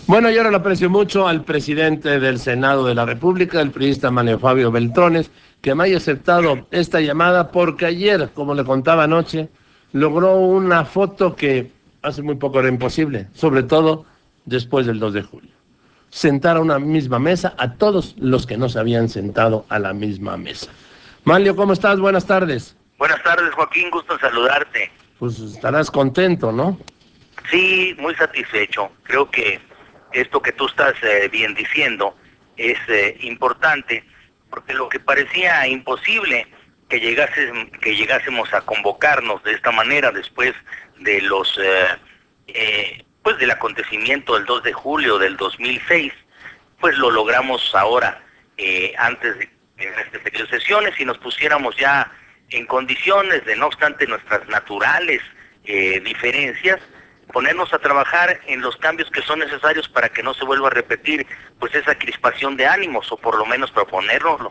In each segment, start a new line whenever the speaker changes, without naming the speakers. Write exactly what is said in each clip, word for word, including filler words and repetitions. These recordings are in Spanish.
Bueno, yo ahora le aprecio mucho al presidente del Senado de la República, el priista Manuel Fabio Beltrones, que me haya aceptado esta llamada porque ayer, como le contaba anoche, logró una foto que hace muy poco era imposible, sobre todo después del dos de julio. Sentar a una misma mesa a todos los que no se habían sentado a la misma mesa. Manlio, ¿cómo estás? Buenas tardes.
Buenas tardes, Joaquín, gusto en saludarte.
Pues estarás contento, ¿no?
Sí, muy satisfecho. Creo que esto que tú estás eh, bien diciendo es eh, importante, porque lo que parecía imposible que llegase, que llegásemos a convocarnos de esta manera después de los eh, eh, pues del acontecimiento del dos de julio del dos mil seis, pues lo logramos ahora, eh, antes de en este periodo de sesiones, y nos pusiéramos ya en condiciones de, no obstante nuestras naturales eh, diferencias, ponernos a trabajar en los cambios que son necesarios para que no se vuelva a repetir pues esa crispación de ánimos, o por lo menos proponérnoslo.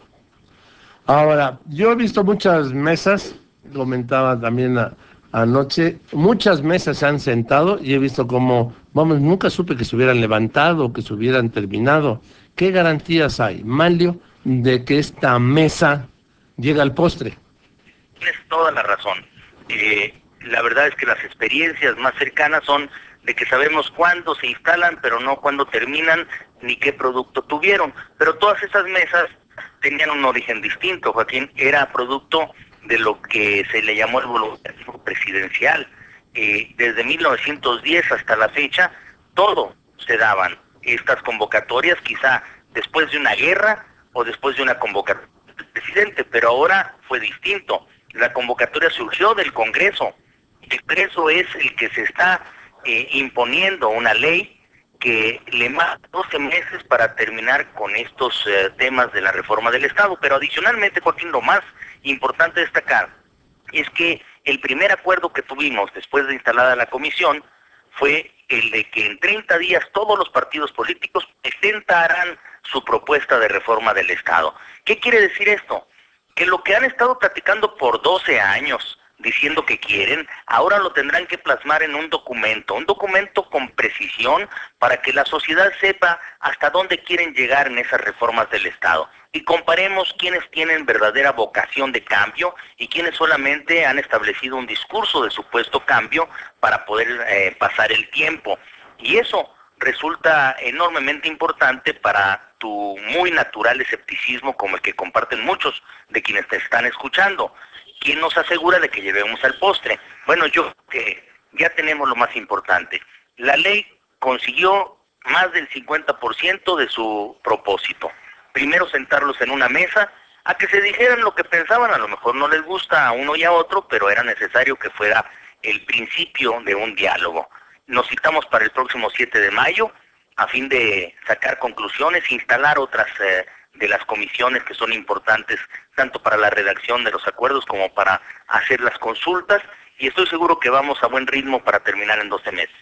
Ahora, yo he visto muchas mesas, comentaba también a- anoche, muchas mesas se han sentado y he visto como, vamos, nunca supe que se hubieran levantado, que se hubieran terminado. ¿Qué garantías hay, Manlio, de que esta mesa llega al postre?
Tienes toda la razón. Eh, la verdad es que las experiencias más cercanas son de que sabemos cuándo se instalan, pero no cuándo terminan, ni qué producto tuvieron. Pero todas esas mesas tenían un origen distinto, Joaquín. Era producto de lo que se le llamó el voluntarismo presidencial. Eh, desde mil novecientos diez hasta la fecha, todo se daban estas convocatorias, quizá después de una guerra o después de una convocatoria del presidente, pero ahora fue distinto. La convocatoria surgió del Congreso. El Congreso es el que se está eh, imponiendo una ley que le manda doce meses para terminar con estos eh, temas de la reforma del Estado. Pero adicionalmente, Joaquín, lo más importante destacar es que el primer acuerdo que tuvimos después de instalada la comisión fue el de que en treinta días todos los partidos políticos presentarán su propuesta de reforma del Estado. ¿Qué quiere decir esto? Que lo que han estado platicando por doce años, diciendo que quieren, ahora lo tendrán que plasmar en un documento, un documento con precisión para que la sociedad sepa hasta dónde quieren llegar en esas reformas del Estado. Y comparemos quiénes tienen verdadera vocación de cambio y quiénes solamente han establecido un discurso de supuesto cambio para poder eh, pasar el tiempo. Y eso resulta enormemente importante para tu muy natural escepticismo, como el que comparten muchos de quienes te están escuchando. ¿Quién nos asegura de que lleguemos al postre? Bueno, yo creo que ya tenemos lo más importante. La ley consiguió más del cincuenta por ciento de su propósito. Primero, sentarlos en una mesa a que se dijeran lo que pensaban. A lo mejor no les gusta a uno y a otro, pero era necesario que fuera el principio de un diálogo. Nos citamos para el próximo siete de mayo a fin de sacar conclusiones, instalar otras eh, de las comisiones que son importantes tanto para la redacción de los acuerdos como para hacer las consultas, y estoy seguro que vamos a buen ritmo para terminar en doce meses.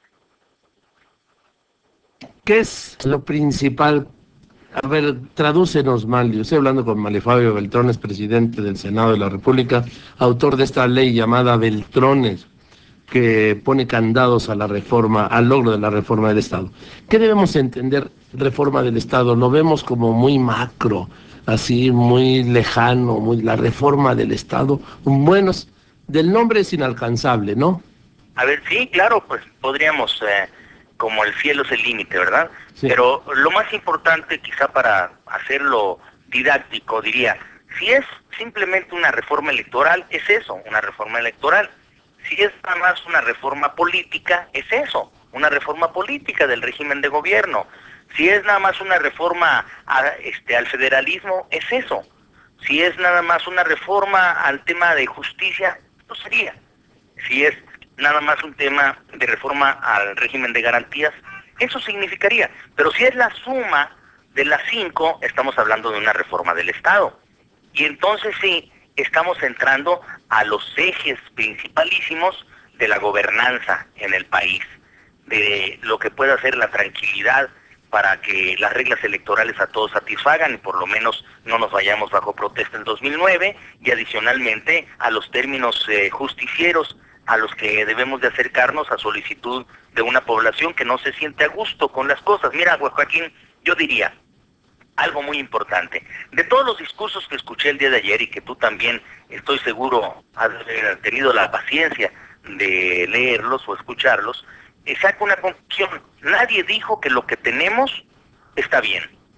¿Qué es lo principal? A ver, tradúcenos, Manlio. Estoy hablando con Manlio Fabio Beltrones, presidente del Senado de la República, autor de esta ley llamada Beltrones, que pone candados a la reforma, al logro de la reforma del Estado. ¿Qué debemos entender reforma del Estado? Lo vemos como muy macro, así muy lejano, muy la reforma del Estado. Bueno, del nombre es inalcanzable, ¿no?
A ver, sí, claro, pues podríamos, eh, como el cielo es el límite, ¿verdad?
Sí.
Pero lo más importante, quizá para hacerlo didáctico, diría, si es simplemente una reforma electoral, es eso, una reforma electoral. Si es nada más una reforma política, es eso, una reforma política del régimen de gobierno. Si es nada más una reforma a, este, al federalismo, es eso. Si es nada más una reforma al tema de justicia, eso sería. Si es nada más un tema de reforma al régimen de garantías, eso significaría. Pero si es la suma de las cinco, estamos hablando de una reforma del Estado. Y entonces sí, estamos entrando a los ejes principalísimos de la gobernanza en el país, de lo que pueda ser la tranquilidad para que las reglas electorales a todos satisfagan y por lo menos no nos vayamos bajo protesta en dos mil nueve, y adicionalmente a los términos eh, justicieros a los que debemos de acercarnos a solicitud de una población que no se siente a gusto con las cosas. Mira, Joaquín, yo diría algo muy importante. De todos los discursos que escuché el día de ayer y que tú también, estoy seguro, has tenido la paciencia de leerlos o escucharlos, eh, saco una conclusión. Nadie dijo que lo que tenemos está bien.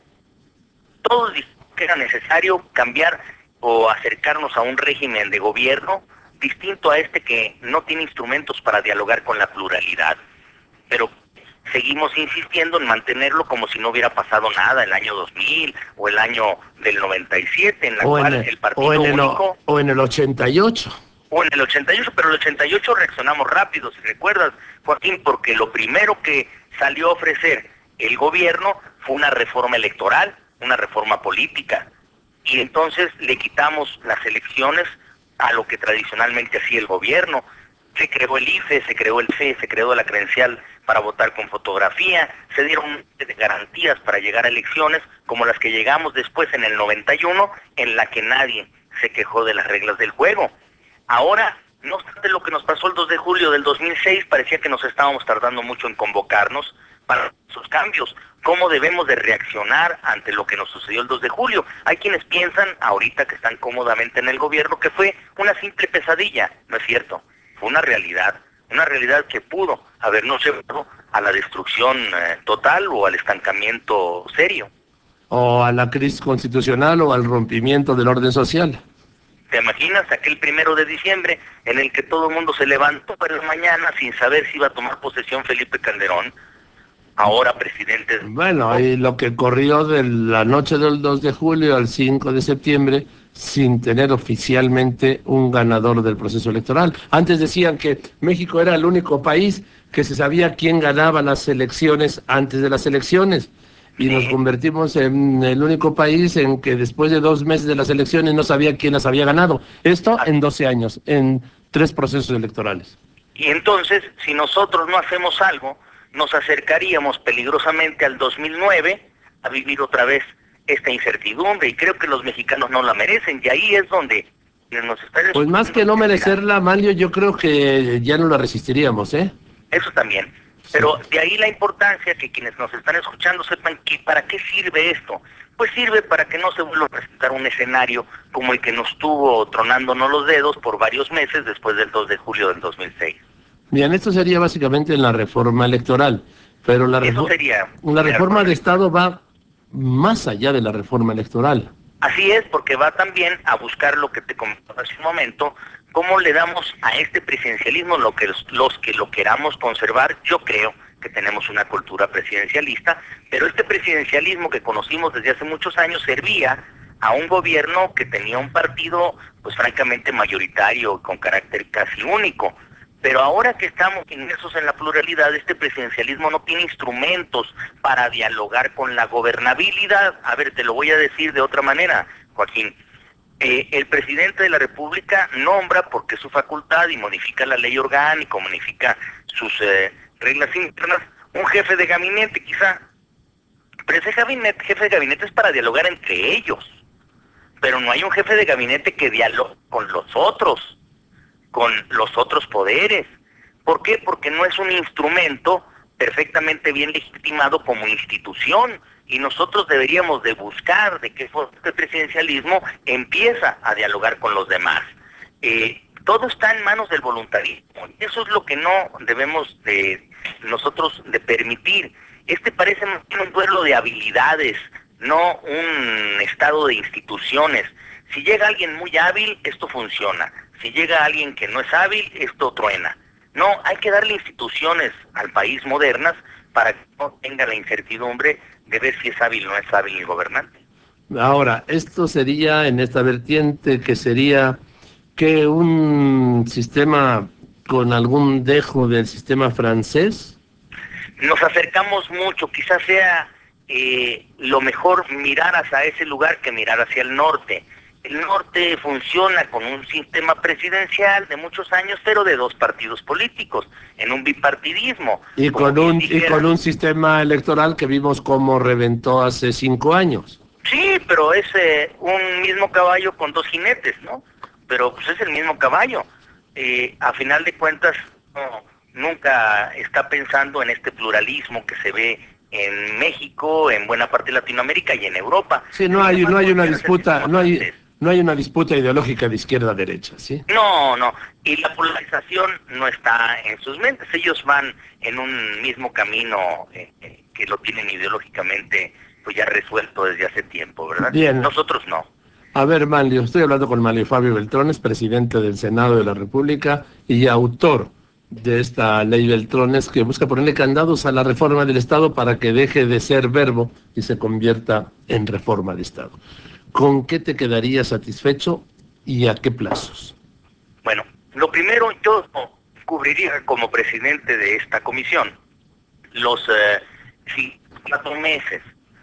Todos dijeron que era necesario cambiar o acercarnos a un régimen de gobierno distinto a este que no tiene instrumentos para dialogar con la pluralidad. Pero seguimos insistiendo en mantenerlo como si no hubiera pasado nada el año dos mil o el año del noventa y siete, en la
O
cual
en el,
el Partido
o en el,
Único...
o en el ochenta y ocho.
O en el ochenta y ocho, pero el ochenta y ocho reaccionamos rápido, si recuerdas, Joaquín, porque lo primero que salió a ofrecer el gobierno fue una reforma electoral, una reforma política, y entonces le quitamos las elecciones a lo que tradicionalmente hacía el gobierno. Se creó el I F E, se creó el C E, se creó la credencial para votar con fotografía, se dieron garantías para llegar a elecciones como las que llegamos después en el noventa y uno, en la que nadie se quejó de las reglas del juego. Ahora, no obstante lo que nos pasó el dos de julio del dos mil seis, parecía que nos estábamos tardando mucho en convocarnos para esos cambios. ¿Cómo debemos de reaccionar ante lo que nos sucedió el dos de julio? Hay quienes piensan, ahorita que están cómodamente en el gobierno, que fue una simple pesadilla. No es cierto, fue una realidad, una realidad que pudo habernos llevado a la destrucción eh, total o al estancamiento serio.
O a la crisis constitucional o al rompimiento del orden social.
¿Te imaginas aquel primero de diciembre en el que todo el mundo se levantó por la mañana sin saber si iba a tomar posesión Felipe Calderón, ahora presidente?
Bueno, y lo que corrió de la noche del dos de julio al cinco de septiembre sin tener oficialmente un ganador del proceso electoral. Antes decían que México era el único país que se sabía quién ganaba las elecciones antes de las elecciones. Y nos
Sí.
convertimos en el único país en que después de dos meses de las elecciones no sabía quién las había ganado. Esto en doce años, en tres procesos electorales.
Y entonces, si nosotros no hacemos algo, nos acercaríamos peligrosamente al dos mil nueve a vivir otra vez esta incertidumbre, y creo que los mexicanos no la merecen, y ahí es donde nos están
Pues más que
escuchando.
no
Mira,
merecerla, Mario, yo creo que ya no la resistiríamos, ¿eh?
eso también.
Sí.
Pero de ahí la importancia que quienes nos están escuchando sepan que para qué sirve esto. Pues sirve para que no se vuelva a presentar un escenario como el que nos tuvo tronándonos los dedos por varios meses después del dos de julio del dos mil seis.
Bien, esto sería básicamente en la reforma electoral, pero la,
Eso
refor
sería
la
la
reforma
reforma
de
electoral.
Estado va más allá de la reforma electoral.
Así es, porque va también a buscar lo que te comentaba hace un momento, cómo le damos a este presidencialismo lo que los, los que lo queramos conservar. Yo creo que tenemos una cultura presidencialista, pero este presidencialismo que conocimos desde hace muchos años servía a un gobierno que tenía un partido, pues francamente mayoritario, con carácter casi único. Pero ahora que estamos inmersos en la pluralidad, este presidencialismo no tiene instrumentos para dialogar con la gobernabilidad. A ver, te lo voy a decir de otra manera, Joaquín. Eh, el presidente de la República nombra, porque es su facultad, y modifica la ley orgánica, modifica sus eh, reglas internas, un jefe de gabinete quizá. Pero ese gabinete, jefe de gabinete es para dialogar entre ellos. Pero no hay un jefe de gabinete que dialogue con los otros, con los otros poderes. ¿Por qué? Porque no es un instrumento perfectamente bien legitimado como institución, y nosotros deberíamos de buscar de qué forma el presidencialismo empieza a dialogar con los demás. Eh, todo está en manos del voluntarismo, y eso es lo que no debemos de nosotros de permitir. Este parece un duelo de habilidades, no un estado de instituciones. Si llega alguien muy hábil, esto funciona. Si llega alguien que no es hábil, esto truena. No, hay que darle instituciones al país modernas para que no tenga la incertidumbre de ver si es hábil o no es hábil el gobernante.
Ahora, esto sería en esta vertiente que sería que un sistema con algún dejo del sistema francés.
Nos acercamos mucho, quizás sea eh, lo mejor mirar hacia ese lugar que mirar hacia el norte. El norte funciona con un sistema presidencial de muchos años, pero de dos partidos políticos, en un bipartidismo.
Y
Como
con
quien
un, y
dijera,
con un sistema electoral que vimos cómo reventó hace cinco años.
sí, pero es eh, un mismo caballo con dos jinetes, ¿no? Pero pues es el mismo caballo. eh, a final de cuentas no, nunca está pensando en este pluralismo que se ve en México, en buena parte de Latinoamérica y en Europa.
Sí, no
Sin
hay, no
embargo,
hay una
quiero ser
disputa, no hay,
importante.
no hay una disputa ideológica de izquierda a derecha, ¿sí?
No, no, y la polarización no está en sus mentes, ellos van en un mismo camino eh, eh, que lo tienen ideológicamente pues ya resuelto desde hace tiempo, ¿verdad?
Bien,
Nosotros no.
a ver, Manlio, estoy hablando con Manlio Fabio Beltrones, presidente del Senado de la República y autor de esta ley Beltrones que busca ponerle candados a la reforma del Estado para que deje de ser verbo y se convierta en reforma de Estado. ¿Con qué te quedarías satisfecho y a qué plazos?
Bueno, lo primero, yo cubriría como presidente de esta comisión los eh, sí, cuatro meses.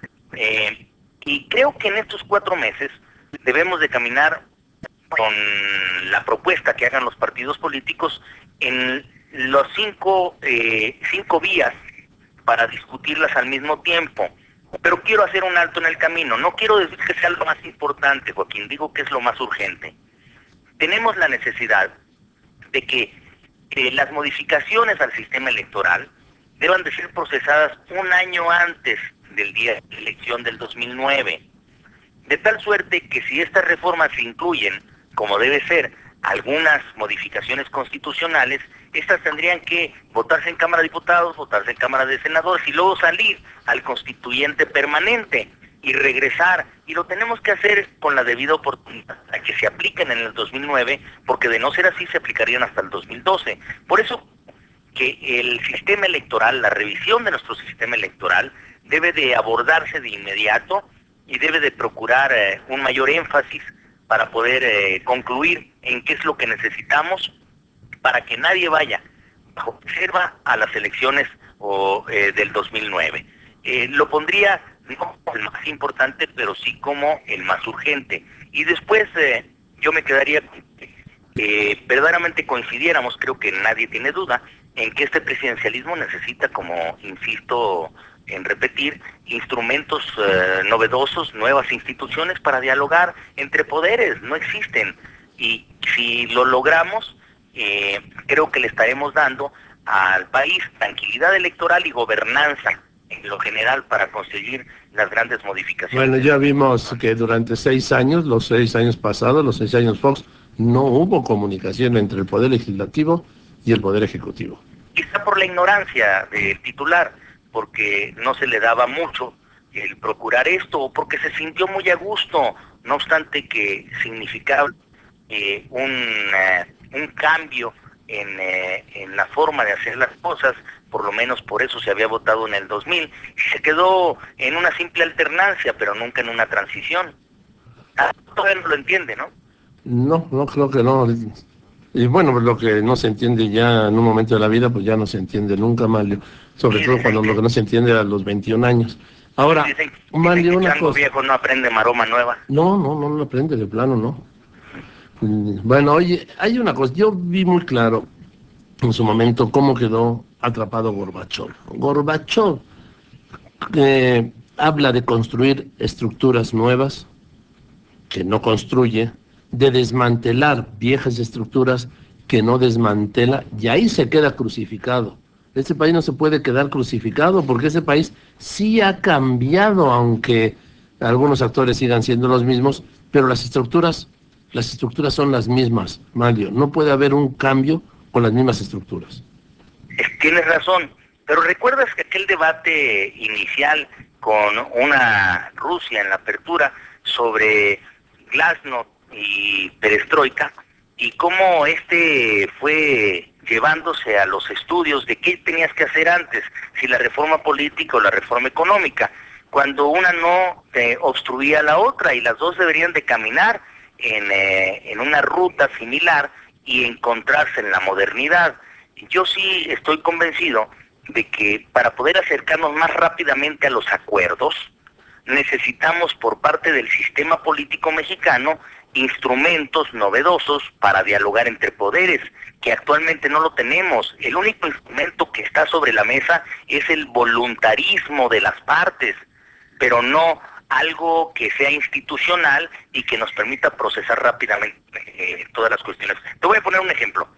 Eh, y creo que en estos cuatro meses debemos de caminar con la propuesta que hagan los partidos políticos en los cinco, eh, cinco vías para discutirlas al mismo tiempo. Pero quiero hacer un alto en el camino. No quiero decir que sea lo más importante, Joaquín, digo que es lo más urgente. Tenemos la necesidad de que eh, las modificaciones al sistema electoral deban de ser procesadas un año antes del día de la elección del dos mil nueve. De tal suerte que si estas reformas incluyen, como debe ser, algunas modificaciones constitucionales, estas tendrían que votarse en Cámara de Diputados, votarse en Cámara de Senadores y luego salir al constituyente permanente y regresar. Y lo tenemos que hacer con la debida oportunidad a que se apliquen en el dos mil nueve, porque de no ser así se aplicarían hasta el dos mil doce. Por eso que el sistema electoral, la revisión de nuestro sistema electoral, debe de abordarse de inmediato y debe de procurar eh, un mayor énfasis para poder eh, concluir en qué es lo que necesitamos para que nadie vaya bajo reserva a las elecciones o, eh, del dos mil nueve. Eh, lo pondría no como el más importante, pero sí como el más urgente. Y después eh, yo me quedaría con que eh, verdaderamente coincidiéramos, creo que nadie tiene duda, en que este presidencialismo necesita, como insisto en repetir, instrumentos eh, novedosos, nuevas instituciones para dialogar entre poderes, no existen. Y si lo logramos, eh, creo que le estaremos dando al país tranquilidad electoral y gobernanza en lo general para conseguir las grandes modificaciones.
Bueno, ya vimos que durante seis años, los seis años pasados, los seis años Fox, no hubo comunicación entre el Poder Legislativo y el Poder Ejecutivo.
Quizá por la ignorancia del titular, porque no se le daba mucho el procurar esto, o porque se sintió muy a gusto, no obstante que significaba eh, un, eh, un cambio en, eh, en la forma de hacer las cosas, por lo menos por eso se había votado en el dos mil, y se quedó en una simple alternancia, pero nunca en una transición. Ah, todavía no lo entiende, ¿no?
No, no creo que no. Y bueno, pues lo que no se entiende ya en un momento de la vida, pues ya no se entiende nunca, Manlio. Sobre
Y
todo
dicen
cuando lo
que,
que no se entiende a los veintiún años. Ahora,
dicen, dicen
Manlio,
que
una
chango
cosa.
viejo no aprende maroma nueva.
No, no, no lo aprende de plano, no. Mm, Bueno, oye, hay una cosa. Yo vi muy claro en su momento cómo quedó atrapado Gorbachov. Gorbachov eh, habla de construir estructuras nuevas que no construye, de desmantelar viejas estructuras que no desmantela, y ahí se queda crucificado. Este país no se puede quedar crucificado porque ese país sí ha cambiado, aunque algunos actores sigan siendo los mismos, pero las estructuras, las estructuras son las mismas, Mario. No puede haber un cambio con las mismas estructuras.
Es- tienes razón, pero ¿recuerdas que aquel debate inicial con una Rusia en la apertura sobre Glasnost y Perestroika y cómo este fue llevándose a los estudios de qué tenías que hacer antes, si la reforma política o la reforma económica, cuando una no eh, obstruía a la otra y las dos deberían de caminar en, eh, en una ruta similar y encontrarse en la modernidad? Yo sí estoy convencido de que para poder acercarnos más rápidamente a los acuerdos, necesitamos por parte del sistema político mexicano instrumentos novedosos para dialogar entre poderes, que actualmente no lo tenemos. El único instrumento que está sobre la mesa es el voluntarismo de las partes, pero no algo que sea institucional y que nos permita procesar rápidamente eh, todas las cuestiones. Te voy a poner un ejemplo.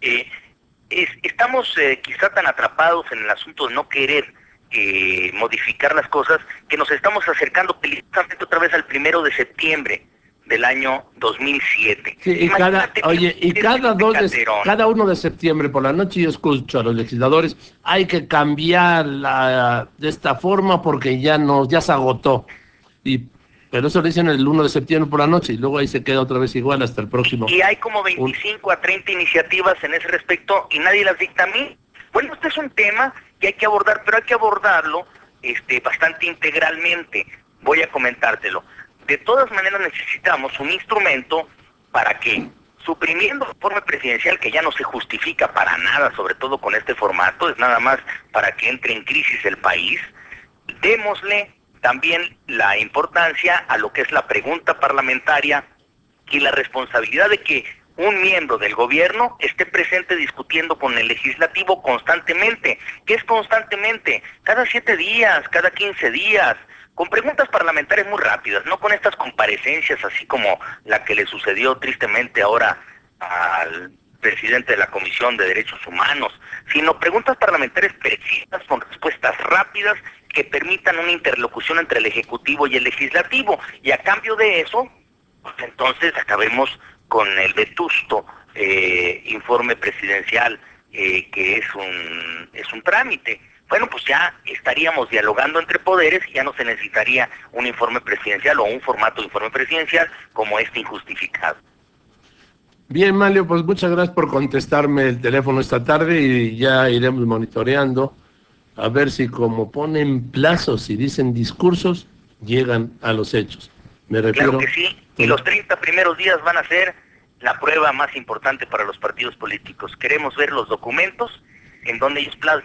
Eh, es, estamos eh, quizá tan atrapados en el asunto de no querer eh, modificar las cosas, que nos estamos acercando peligrosamente otra vez al primero de septiembre del año dos mil siete.
Sí, y cada,
Imagínate,
oye, y cada dos de,
Calderón.
cada uno de septiembre por la noche yo escucho a los legisladores, hay que cambiar la, de esta forma porque ya no, ya se agotó. Y, pero eso lo dicen el uno de septiembre por la noche y luego ahí se queda otra vez igual hasta el próximo.
Y hay como
Un-
veinticinco a treinta iniciativas en ese respecto y nadie las dictamina. Bueno, este es un tema que hay que abordar, pero hay que abordarlo este, bastante integralmente. Voy a comentártelo. De todas maneras necesitamos un instrumento para que, suprimiendo el informe presidencial, que ya no se justifica para nada, sobre todo con este formato, es nada más para que entre en crisis el país, démosle también la importancia a lo que es la pregunta parlamentaria y la responsabilidad de que un miembro del gobierno esté presente discutiendo con el legislativo constantemente. ¿Qué es constantemente? Cada siete días, cada quince días, con preguntas parlamentarias muy rápidas, no con estas comparecencias así como la que le sucedió tristemente ahora al presidente de la Comisión de Derechos Humanos, sino preguntas parlamentarias precisas con respuestas rápidas que permitan una interlocución entre el Ejecutivo y el Legislativo. Y a cambio de eso, pues entonces acabemos con el vetusto eh, informe presidencial eh, que es un, es un trámite. Bueno, pues ya estaríamos dialogando entre poderes y ya no se necesitaría un informe presidencial o un formato de informe presidencial como este injustificado.
Bien, Mario, pues muchas gracias por contestarme el teléfono esta tarde y ya iremos monitoreando a ver si como ponen plazos y dicen discursos, llegan a los hechos. Me
Claro
refiero,
que sí, y
con-
los treinta primeros días van a ser la prueba más importante para los partidos políticos. Queremos ver los documentos en donde ellos plasman